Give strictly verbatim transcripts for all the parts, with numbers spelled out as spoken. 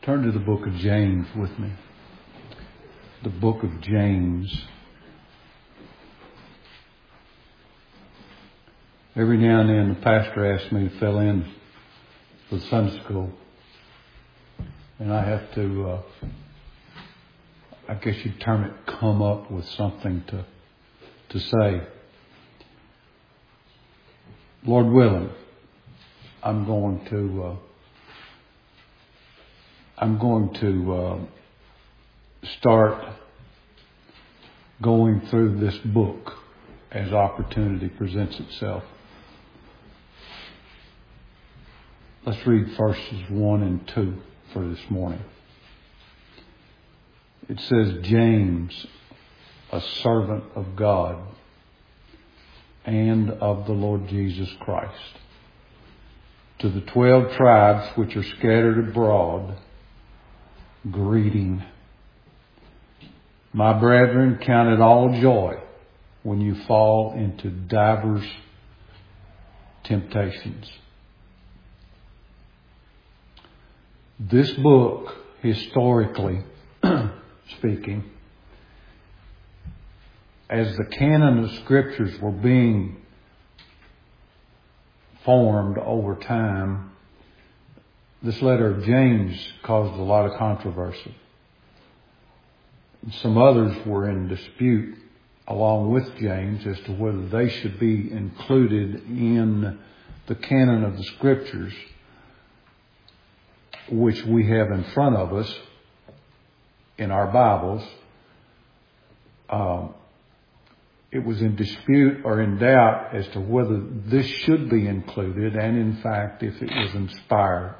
Turn to the book of James with me. The book of James. Every now and then the pastor asks me to fill in for Sunday school. And I have to, uh, I guess you'd term it, come up with something to, to say. Lord willing, I'm going to, uh, I'm going to uh, start going through this book as opportunity presents itself. Let's read verses one and two for this morning. It says, James, a servant of God and of the Lord Jesus Christ, to the twelve tribes which are scattered abroad, greeting. My brethren, count it all joy when you fall into divers temptations. This book, historically speaking, as the canon of scriptures were being formed over time, this letter of James caused a lot of controversy. Some others were in dispute along with James as to whether they should be included in the canon of the scriptures, which we have in front of us in our Bibles. Um, it was in dispute or in doubt as to whether this should be included, and in fact, if it was inspired.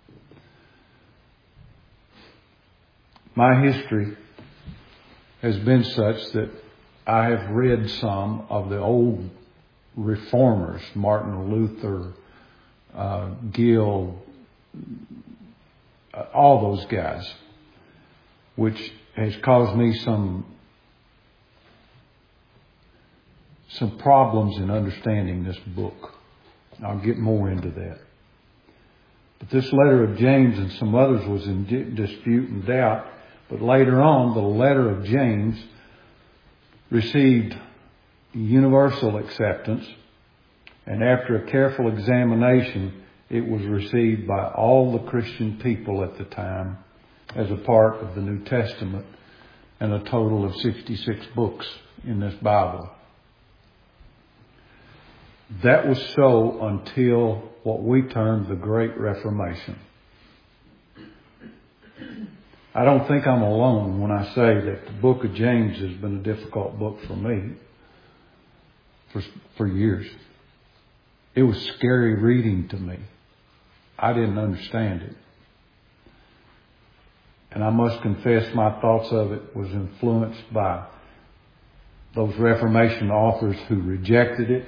My history has been such that I have read some of the old reformers, Martin Luther, uh, Gill, uh, all those guys, which has caused me some some problems in understanding this book. I'll get more into that. But this letter of James and some others was in dispute and doubt. But later on, the letter of James received universal acceptance. And after a careful examination, it was received by all the Christian people at the time as a part of the New Testament and a total of sixty-six books in this Bible. That was so until what we term the Great Reformation. I don't think I'm alone when I say that the book of James has been a difficult book for me for, for years. It was scary reading to me. I didn't understand it. And I must confess my thoughts of it was influenced by those Reformation authors who rejected it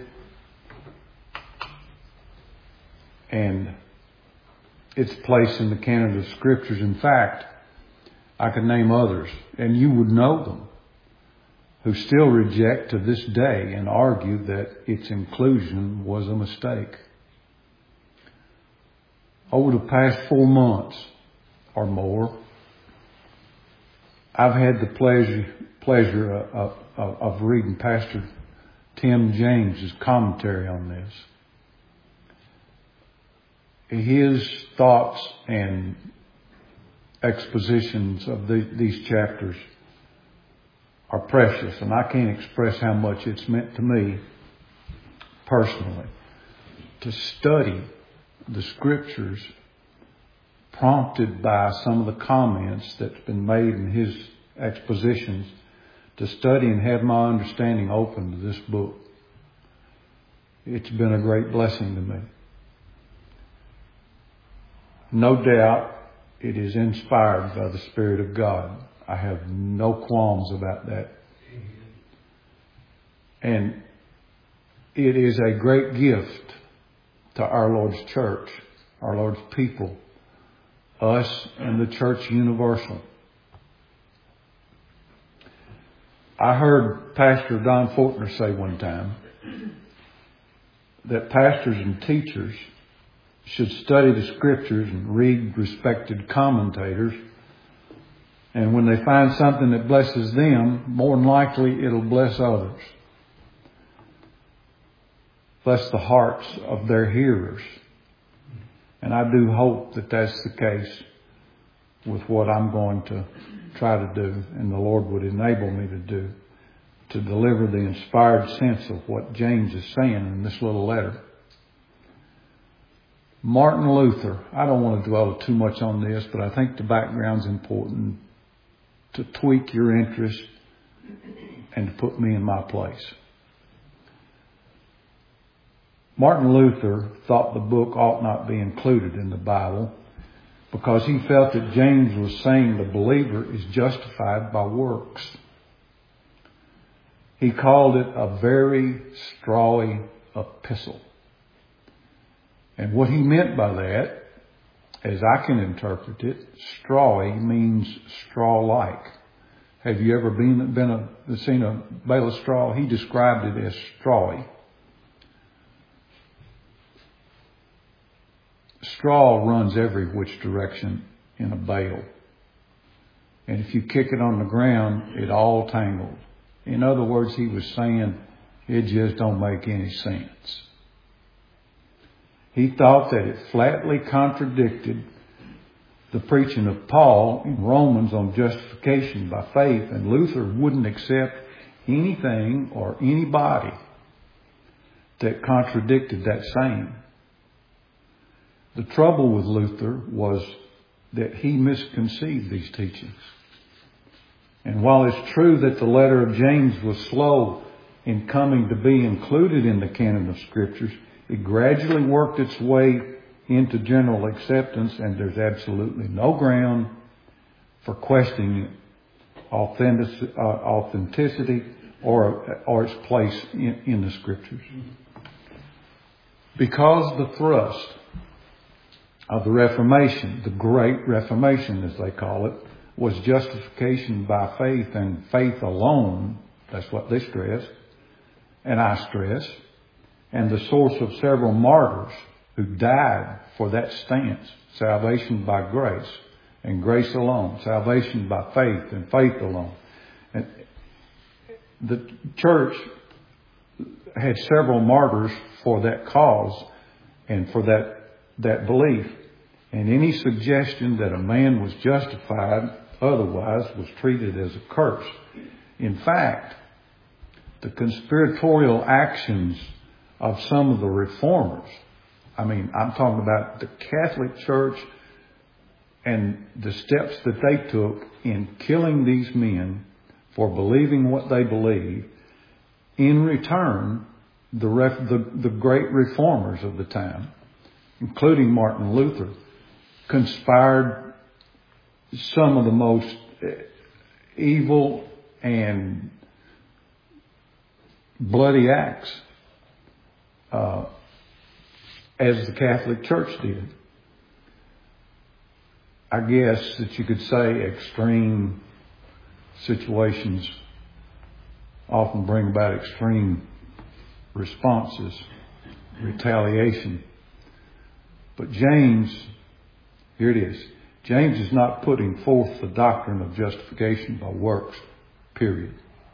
and its place in the canon of scriptures. In fact, I could name others, and you would know them, who still reject to this day and argue that its inclusion was a mistake. Over the past four months or more, I've had the pleasure pleasure of, of, of reading Pastor Tim James's commentary on this. His thoughts and expositions of the, these chapters are precious, and I can't express how much it's meant to me personally to study the scriptures prompted by some of the comments that's been made in his expositions, to study and have my understanding open to this book. It's been a great blessing to me. No doubt it is inspired by the Spirit of God. I have no qualms about that. And it is a great gift to our Lord's church, our Lord's people, us and the church universal. I heard Pastor Don Fortner say one time that pastors and teachers should study the Scriptures and read respected commentators. And when they find something that blesses them, more than likely it'll bless others. Bless the hearts of their hearers. And I do hope that that's the case with what I'm going to try to do, and the Lord would enable me to do, to deliver the inspired sense of what James is saying in this little letter. Martin Luther. I don't want to dwell too much on this, but I think the background's important to tweak your interest and to put me in my place. Martin Luther thought the book ought not be included in the Bible because he felt that James was saying the believer is justified by works. He called it a very strawy epistle. And what he meant by that, as I can interpret it, strawy means straw-like. Have you ever been, been a, seen a bale of straw? He described it as strawy. Straw runs every which direction in a bale. And if you kick it on the ground, it all tangles. In other words, he was saying it just don't make any sense. He thought that it flatly contradicted the preaching of Paul in Romans on justification by faith, and Luther wouldn't accept anything or anybody that contradicted that saying. The trouble with Luther was that he misconceived these teachings. And while it's true that the letter of James was slow in coming to be included in the canon of Scriptures, it gradually worked its way into general acceptance, and there's absolutely no ground for questioning authentic, uh, authenticity or, or its place in, in the Scriptures. Because the thrust of the Reformation, the Great Reformation as they call it, was justification by faith and faith alone. That's what they stress, and I stress, and the source of several martyrs who died for that stance. Salvation by grace and grace alone. Salvation by faith and faith alone. And the church had several martyrs for that cause and for that that belief. And any suggestion that a man was justified otherwise was treated as a curse. In fact, the conspiratorial actions of some of the reformers, I mean, I'm talking about the Catholic Church and the steps that they took in killing these men for believing what they believed. In return, the, ref, the, the great reformers of the time, including Martin Luther, conspired some of the most evil and bloody acts uh, as the Catholic Church did. I guess that you could say extreme situations often bring about extreme responses, retaliation. But James, here it is. James is not putting forth the doctrine of justification by works, period.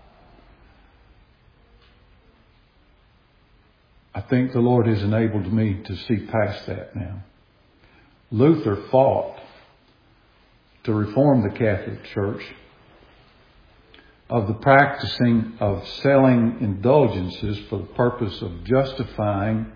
I think the Lord has enabled me to see past that now. Luther fought to reform the Catholic Church of the practicing of selling indulgences for the purpose of justifying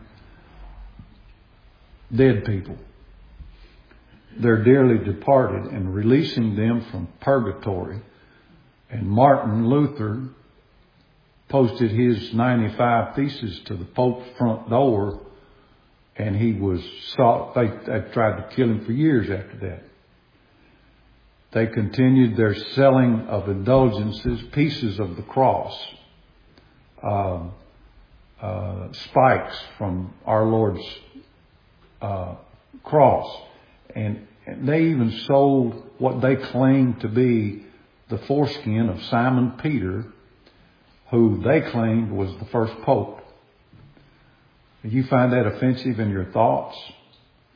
dead people, their dearly departed, and releasing them from purgatory. And Martin Luther posted his ninety-five Theses to the Pope's front door, and he was sought. They, they tried to kill him for years after that. They continued their selling of indulgences, pieces of the cross, uh, uh, spikes from our Lord's uh, cross. And, and they even sold what they claimed to be the foreskin of Simon Peter, who they claimed was the first pope. Do you find that offensive in your thoughts?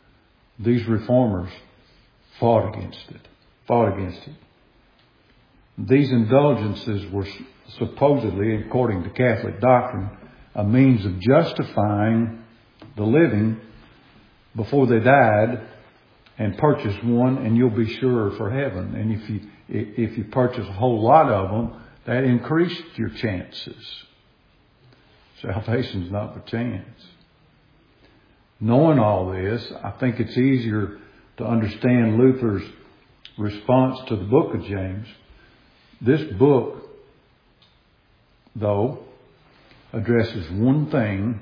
These reformers fought against it. Fought against it. These indulgences were supposedly, according to Catholic doctrine, a means of justifying the living before they died, and purchase one and you'll be sure for heaven. And if you if you purchase a whole lot of them, that increased your chances. Salvation's not by chance. Knowing all this, I think it's easier to understand Luther's response to the book of James. This book, though, addresses one thing,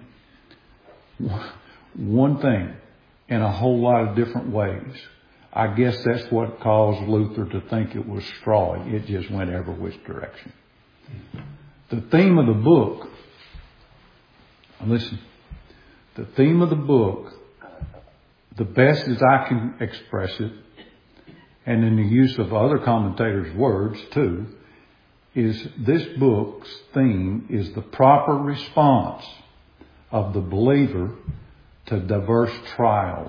one thing, in a whole lot of different ways. I guess that's what caused Luther to think it was straw. It just went every which direction. The theme of the book, listen, the theme of the book, the best as I can express it, and in the use of other commentators' words too, is this book's theme is the proper response of the believer to diverse trials,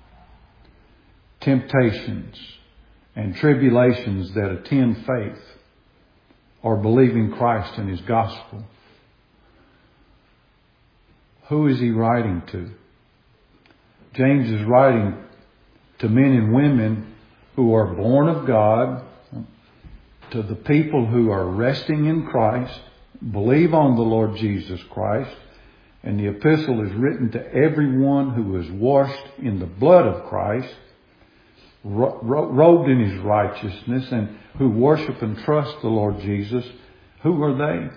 temptations, and tribulations that attend faith or believing Christ and His gospel. Who is he writing to? James is writing to men and women who are born of God, to the people who are resting in Christ, believe on the Lord Jesus Christ, and the epistle is written to everyone who is washed in the blood of Christ, ro- ro- robed in His righteousness, and who worship and trust the Lord Jesus. Who are they?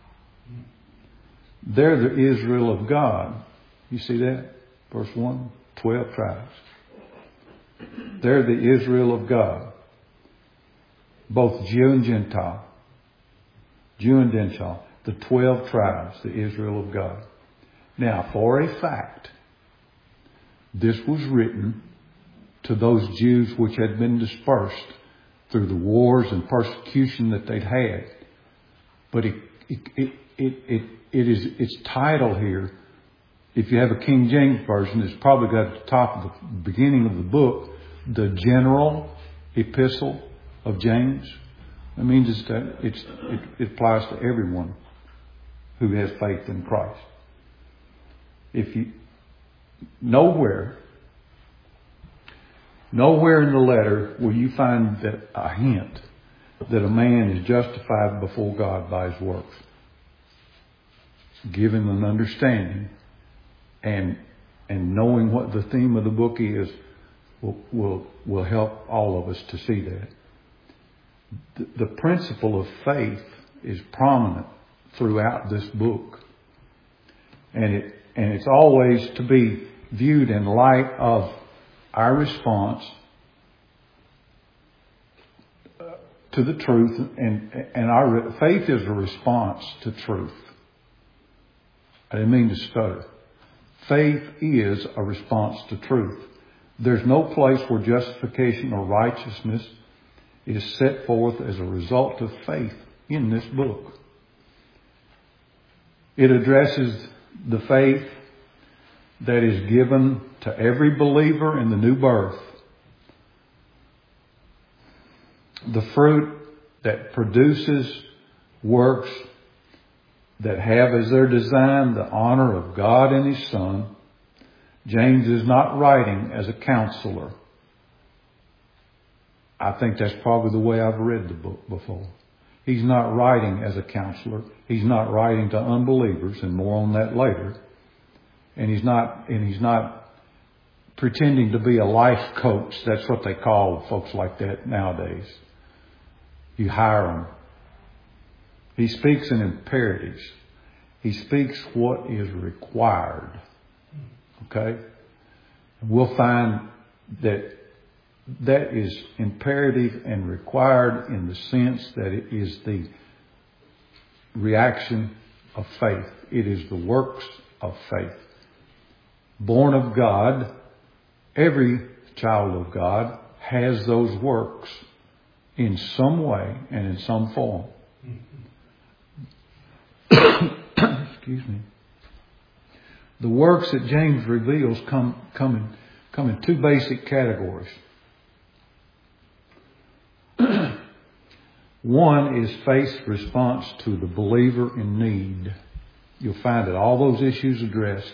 They're the Israel of God. You see that? Verse one, twelve tribes. They're the Israel of God. Both Jew and Gentile. Jew and Gentile. The twelve tribes, the Israel of God. Now, for a fact, this was written to those Jews which had been dispersed through the wars and persecution that they'd had. But it, it, it, it, it, it is, its title here, if you have a King James version, it's probably got at the top of the beginning of the book, the general epistle of James. That means it's that it's, it, it applies to everyone who has faith in Christ. If you, nowhere, nowhere in the letter will you find that a hint that a man is justified before God by his works. Given an understanding and and knowing what the theme of the book is will will, will help all of us to see that. The, the principle of faith is prominent throughout this book. And it and it's always to be viewed in light of our response to the truth, and and our faith is a response to truth. I didn't mean to stutter. Faith is a response to truth. There's no place where justification or righteousness is set forth as a result of faith in this book. It addresses the faith that is given to every believer in the new birth. The fruit that produces works that have as their design the honor of God and His Son. James is not writing as a counselor. I think that's probably the way I've read the book before. He's not writing as a counselor. He's not writing to unbelievers, and more on that later. And he's not, and he's not pretending to be a life coach. That's what they call folks like that nowadays. You hire them. He speaks in imperatives. He speaks what is required. Okay? We'll find that that is imperative and required in the sense that it is the reaction of faith. It is the works of faith. Born of God, every child of God has those works in some way and in some form. Excuse me. The works that James reveals come, come in come in two basic categories. One is faith's response to the believer in need. You'll find that all those issues addressed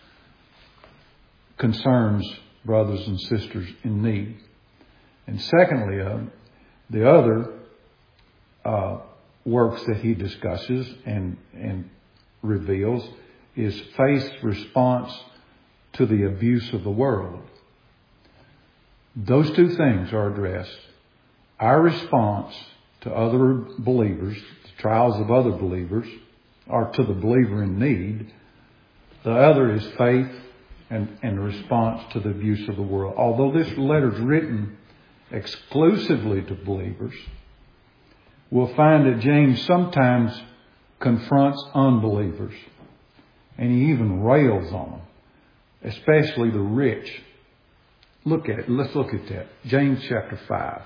concerns brothers and sisters in need. And secondly, uh, the other uh, works that he discusses and, and reveals is faith's response to the abuse of the world. Those two things are addressed. Our response to other believers, the trials of other believers, or to the believer in need. The other is faith and, and response to the abuse of the world. Although this letter is written exclusively to believers, we'll find that James sometimes confronts unbelievers. And he even rails on them, especially the rich. Look at it. Let's look at that. James chapter five.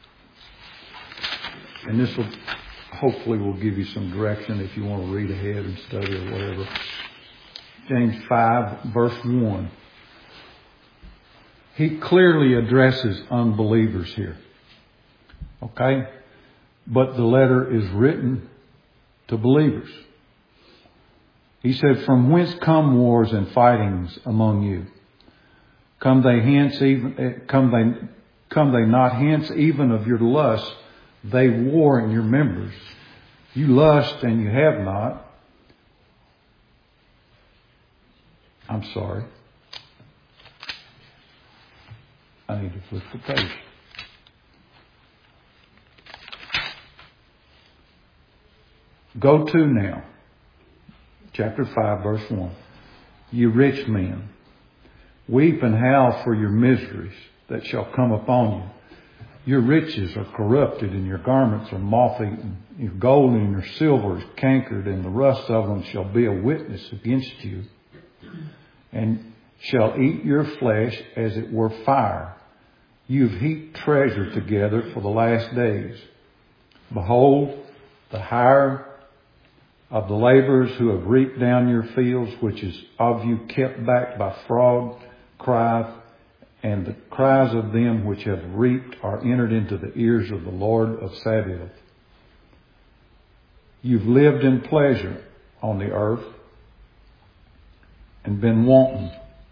And this will hopefully will give you some direction if you want to read ahead and study or whatever. James five, verse one. He clearly addresses unbelievers here. Okay? But the letter is written to believers. He said, "From whence come wars and fightings among you? Come they hence even come they come they not hence even of your lust? They war in your members. You lust and you have not." I'm sorry. I need to flip the page. Go to now. Chapter five, verse one. "You rich men, weep and howl for your miseries that shall come upon you. Your riches are corrupted and your garments are moth-eaten. Your gold and your silver is cankered, and the rust of them shall be a witness against you, and shall eat your flesh as it were fire. You've heaped treasure together for the last days. Behold, the hire of the laborers who have reaped down your fields, which is of you kept back by fraud, crieth, and the cries of them which have reaped are entered into the ears of the Lord of Sabaoth. You've lived in pleasure on the earth and been wanton.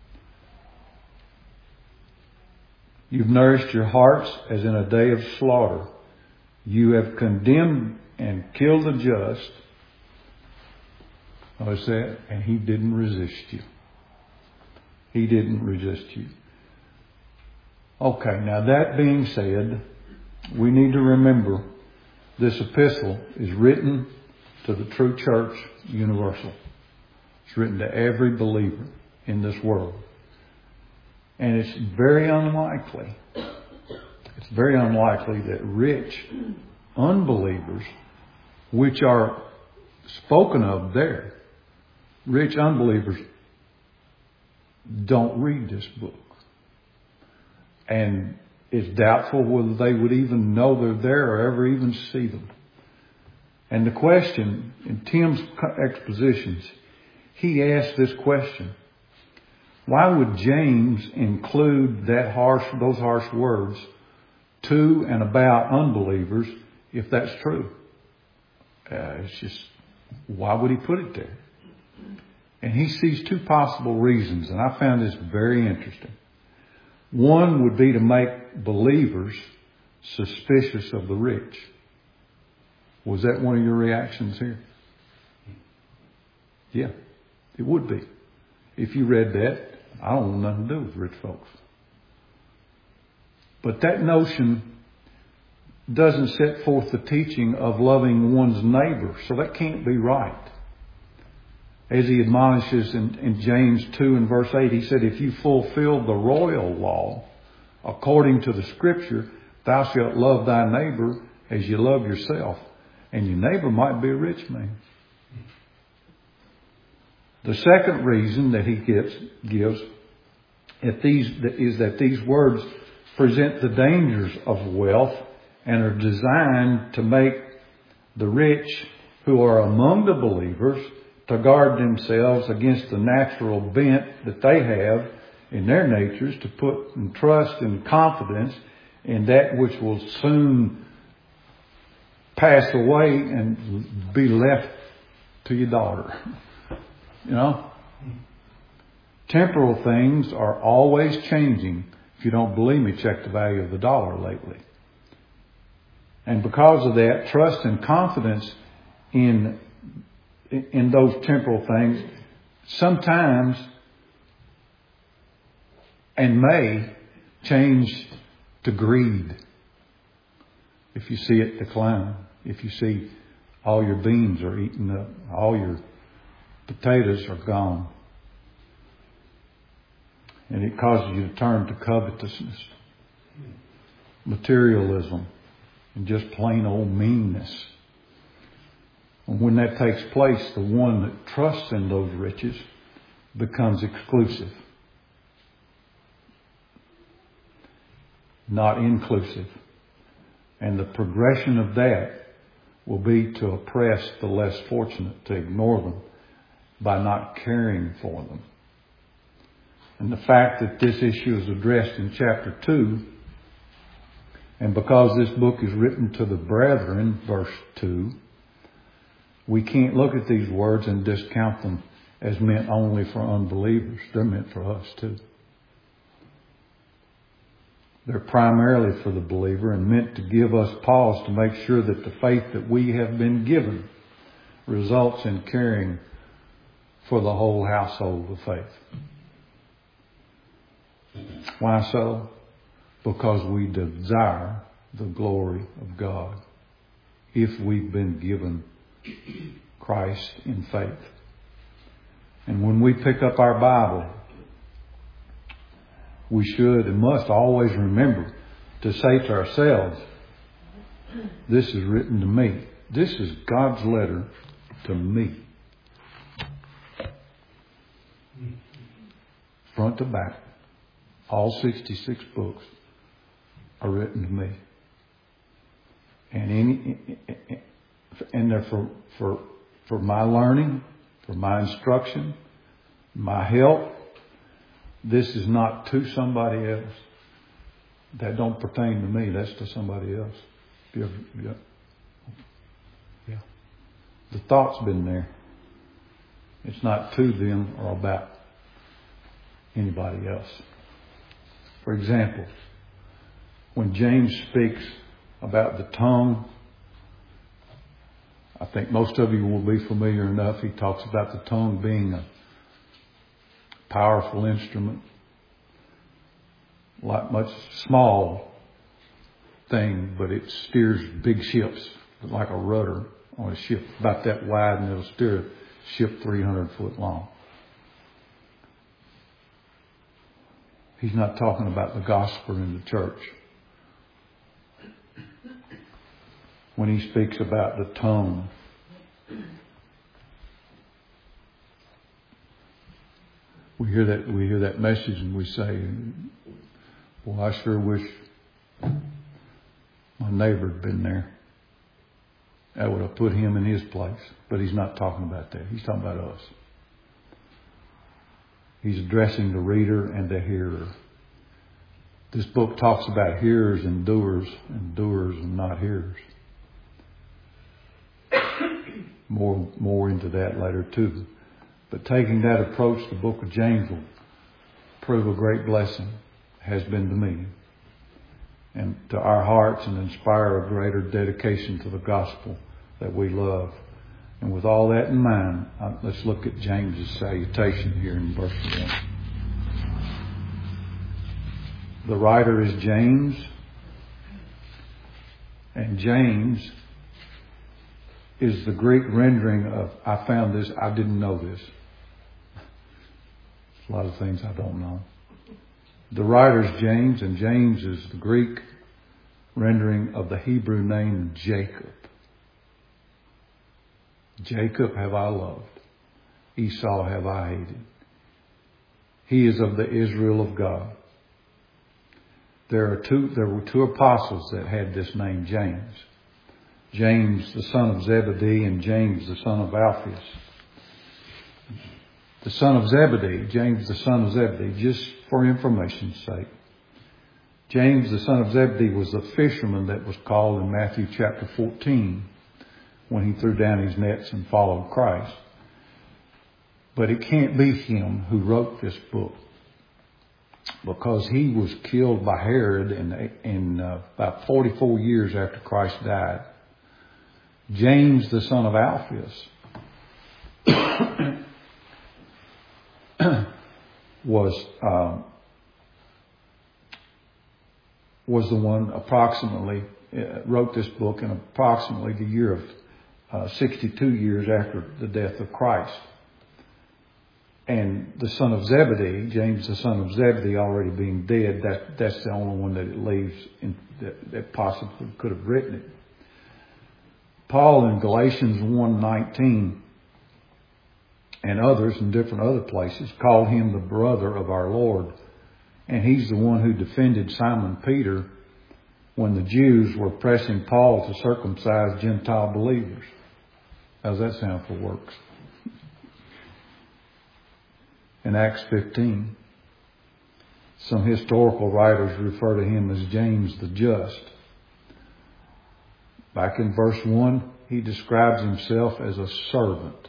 You've nourished your hearts as in a day of slaughter. You have condemned and killed the just." Notice that? And he didn't resist you. He didn't resist you. Okay, now that being said, we need to remember this epistle is written to the true church universal. It's written to every believer in this world. And it's very unlikely, it's very unlikely that rich unbelievers, which are spoken of there, rich unbelievers don't read this book. And it's doubtful whether they would even know they're there or ever even see them. And the question, in Tim's expositions, he asked this question: why would James include that harsh, those harsh words to and about unbelievers if that's true? Uh, it's just, why would he put it there? And he sees two possible reasons, and I found this very interesting. One would be to make believers suspicious of the rich. Was that one of your reactions here? Yeah, it would be. If you read that, I don't want nothing to do with rich folks. But that notion doesn't set forth the teaching of loving one's neighbor, so that can't be right. As he admonishes in, in James two and verse eight, he said, "If you fulfill the royal law according to the Scripture, thou shalt love thy neighbor as you love yourself." And your neighbor might be a rich man. The second reason that he gives, gives if these, is that these words present the dangers of wealth and are designed to make the rich who are among the believers to guard themselves against the natural bent that they have in their natures to put and trust and confidence in that which will soon pass away and be left to your daughter. You know? Temporal things are always changing. If you don't believe me, check the value of the dollar lately. And because of that, trust and confidence in, in those temporal things sometimes and may change to greed. If you see it decline, if you see all your beans are eaten up, all your potatoes are gone, and it causes you to turn to covetousness, materialism, and just plain old meanness. And when that takes place, the one that trusts in those riches becomes exclusive, not inclusive. And the progression of that will be to oppress the less fortunate, to ignore them by not caring for them. And the fact that this issue is addressed in chapter two, and because this book is written to the brethren, verse two, we can't look at these words and discount them as meant only for unbelievers. They're meant for us too. They're primarily for the believer and meant to give us pause to make sure that the faith that we have been given results in caring for the whole household of faith. Why so? Because we desire the glory of God if we've been given Christ in faith. And when we pick up our Bible, we should and must always remember to say to ourselves, this is written to me. This is God's letter to me. Front to back, all sixty-six books are written to me. And any, and they're for, for, for my learning, for my instruction, my help. This is not to somebody else. That don't pertain to me. That's to somebody else. Yeah. Yeah. Yeah. The thought's been there. It's not to them or about anybody else. For example, when James speaks about the tongue, I think most of you will be familiar enough. He talks about the tongue being a powerful instrument, like much small thing, but it steers big ships like a rudder on a ship about that wide, and it'll steer a ship three hundred foot long. He's not talking about the gospel in the church when he speaks about the tongue. We hear that we hear that message and we say, well, I sure wish my neighbor had been there. That would have put him in his place. But he's not talking about that. He's talking about us. He's addressing the reader and the hearer. This book talks about hearers and doers, and doers and not hearers. More, more into that later too. But taking that approach, the book of James will prove a great blessing, has been to me, and to our hearts, and inspire a greater dedication to the gospel that we love. And with all that in mind, let's look at James's salutation here in verse one. The writer is James, and James is the Greek rendering of, I found this, I didn't know this. A lot of things I don't know. The writer is James, and James is the Greek rendering of the Hebrew name Jacob. Jacob have I loved, Esau have I hated. He is of the Israel of God. There are two, there were two apostles that had this name James. James, the son of Zebedee, and James, the son of Alphaeus. the son of Zebedee, James the son of Zebedee, just for information's sake. James the son of Zebedee was the fisherman that was called in Matthew chapter fourteen when he threw down his nets and followed Christ. But it can't be him who wrote this book, because he was killed by Herod in, in uh, about forty-four years after Christ died. James the son of Alphaeus was uh, was the one approximately uh, wrote this book in approximately the year of uh, sixty-two years after the death of Christ. And the son of Zebedee, James the son of Zebedee, already being dead, that that's the only one that it leaves in, that, that possibly could have written it. Paul in Galatians one nineteen and others in different other places called him the brother of our Lord. And he's the one who defended Simon Peter when the Jews were pressing Paul to circumcise Gentile believers. How's that sound for works? In Acts fifteen, some historical writers refer to him as James the Just. Back in verse one, he describes himself as a servant.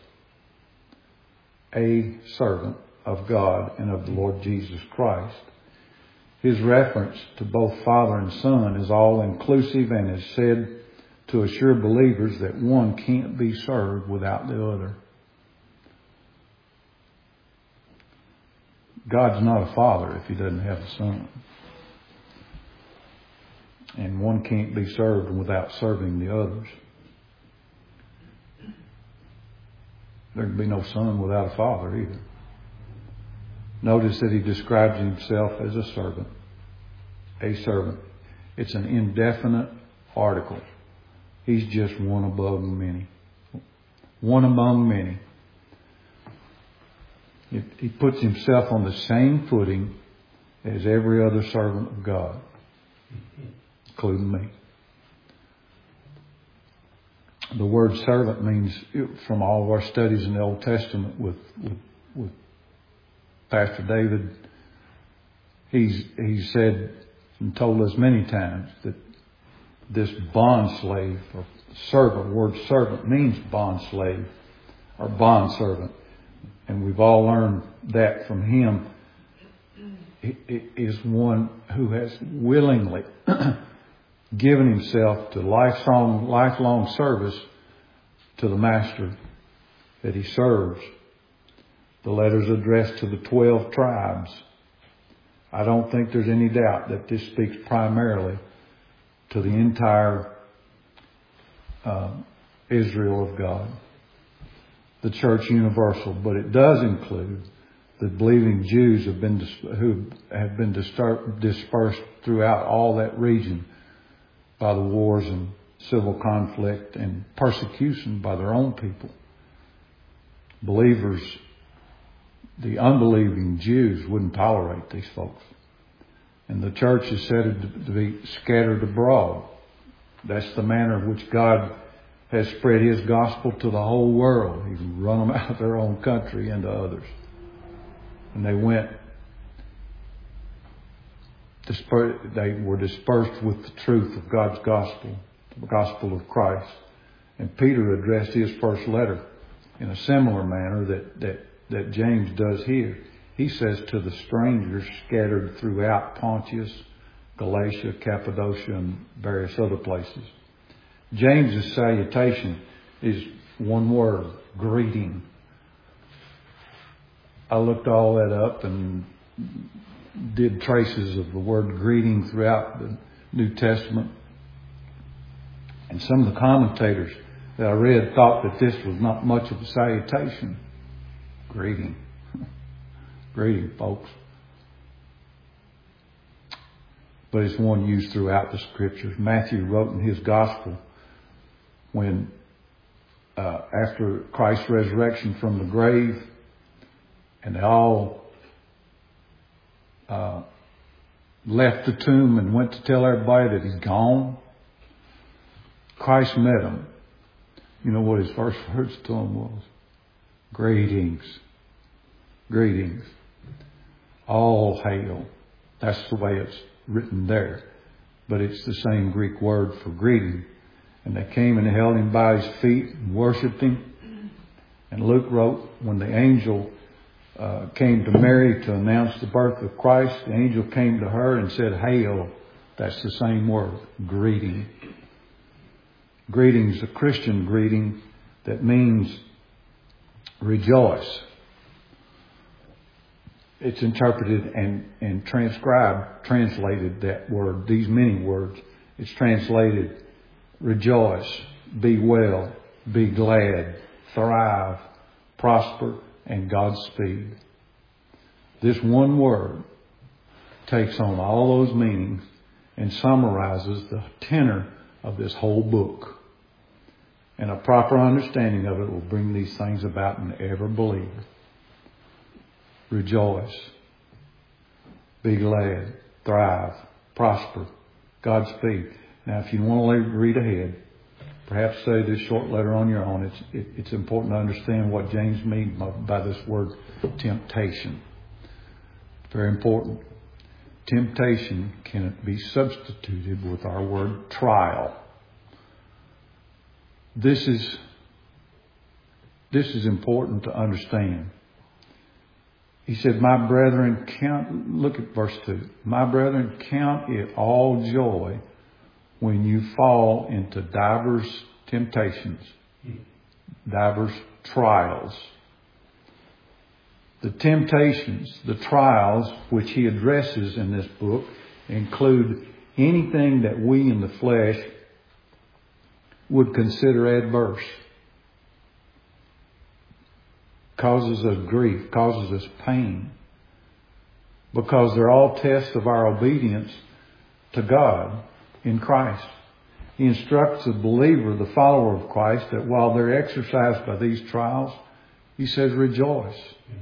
A servant of God and of the Lord Jesus Christ. His reference to both Father and Son is all inclusive and is said to assure believers that one can't be served without the other. God's not a father if he doesn't have a son. And one can't be served without serving the others. There can be no son without a father either. Notice that he describes himself as a servant. A servant. It's an indefinite article. He's just one above many. One among many. He puts himself on the same footing as every other servant of God, including me. The word servant means, from all of our studies in the Old Testament with, with, with Pastor David, he's, he's said and told us many times that this bond slave or servant, the word servant means bond slave or bond servant. And we've all learned that from him, is one who has willingly given himself to lifelong, lifelong service to the master that he serves. The letter's addressed to the twelve tribes. I don't think there's any doubt that this speaks primarily to the entire uh, Israel of God, the church universal, but it does include the believing Jews have been who have been dispersed throughout all that region by the wars and civil conflict and persecution by their own people. Believers, the unbelieving Jews wouldn't tolerate these folks. And the church is said to be scattered abroad. That's the manner in which God has spread his gospel to the whole world. He's run them out of their own country into others. And they went, they were dispersed with the truth of God's gospel, the gospel of Christ. And Peter addressed his first letter in a similar manner that, that, that James does here. He says to the strangers scattered throughout Pontus, Galatia, Cappadocia, and various other places. James's salutation is one word, greeting. I looked all that up and did traces of the word greeting throughout the New Testament. And some of the commentators that I read thought that this was not much of a salutation. Greeting. Greeting, folks. But it's one used throughout the Scriptures. Matthew wrote in his Gospel when, uh, after Christ's resurrection from the grave, and they all uh, left the tomb and went to tell everybody that he's gone, Christ met them. You know what his first words to them was? Greetings. Greetings. All hail. That's the way it's written there. But it's the same Greek word for greeting. And they came and held him by his feet and worshipped him. And Luke wrote, when the angel uh, came to Mary to announce the birth of Christ, the angel came to her and said, hail. That's the same word, greeting. Greeting is a Christian greeting that means rejoice. It's interpreted and, and transcribed, translated that word, these many words. It's translated rejoice, be well, be glad, thrive, prosper, and Godspeed. This one word takes on all those meanings and summarizes the tenor of this whole book. And a proper understanding of it will bring these things about in every believer. Rejoice, be glad, thrive, prosper, Godspeed. Now, if you want to read ahead, perhaps study this short letter on your own. It's, it, it's important to understand what James means by, by this word temptation. Very important. Temptation can be substituted with our word trial. This is, this is important to understand. He said, my brethren, count, look at verse two. My brethren, count it all joy when you fall into divers temptations, divers trials. The temptations, the trials which he addresses in this book include anything that we in the flesh would consider adverse. Causes us grief, causes us pain. Because they're all tests of our obedience to God in Christ. He instructs the believer, the follower of Christ, that while they're exercised by these trials, he says, rejoice.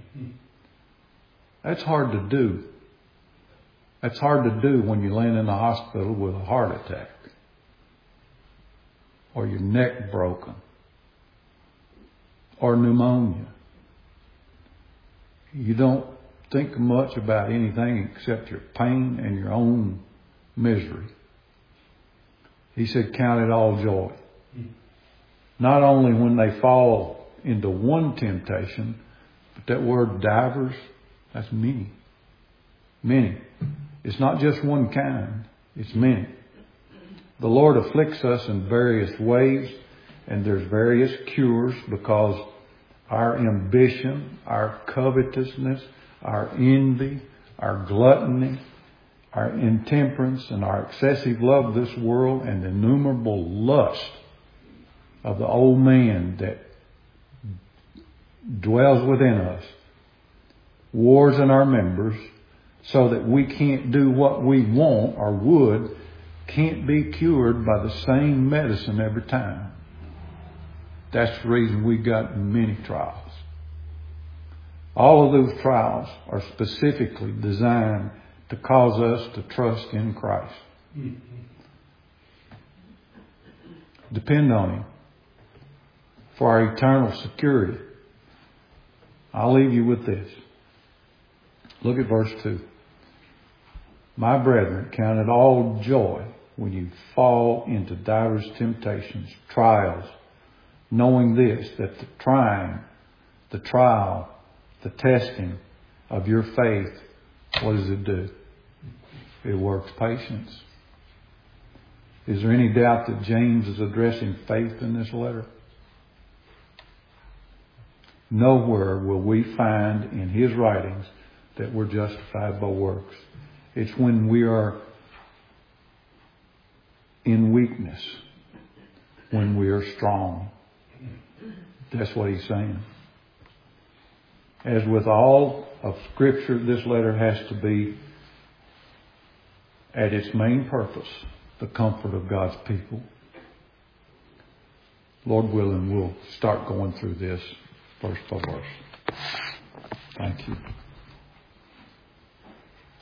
That's hard to do. That's hard to do when you land in the hospital with a heart attack. Or your neck broken. Or pneumonia. You don't think much about anything except your pain and your own misery. He said, count it all joy. Not only when they fall into one temptation, but that word divers, that's many. Many. It's not just one kind. It's many. The Lord afflicts us in various ways, and there's various cures because our ambition, our covetousness, our envy, our gluttony, our intemperance, and our excessive love of this world, and the innumerable lust of the old man that dwells within us, wars in our members, so that we can't do what we want or would, can't be cured by the same medicine every time. That's the reason we got many trials. All of those trials are specifically designed to cause us to trust in Christ. Depend on Him for our eternal security. I'll leave you with this. Look at verse two. My brethren, count it all joy when you fall into divers temptations, trials, knowing this, that the trying, the trial, the testing of your faith, what does it do? It works patience. Is there any doubt that James is addressing faith in this letter? Nowhere will we find in his writings that we're justified by works. It's when we are in weakness, when we are strong. That's what he's saying. As with all of Scripture, this letter has to be, at its main purpose, the comfort of God's people. Lord willing, we'll start going through this verse by verse. Thank you.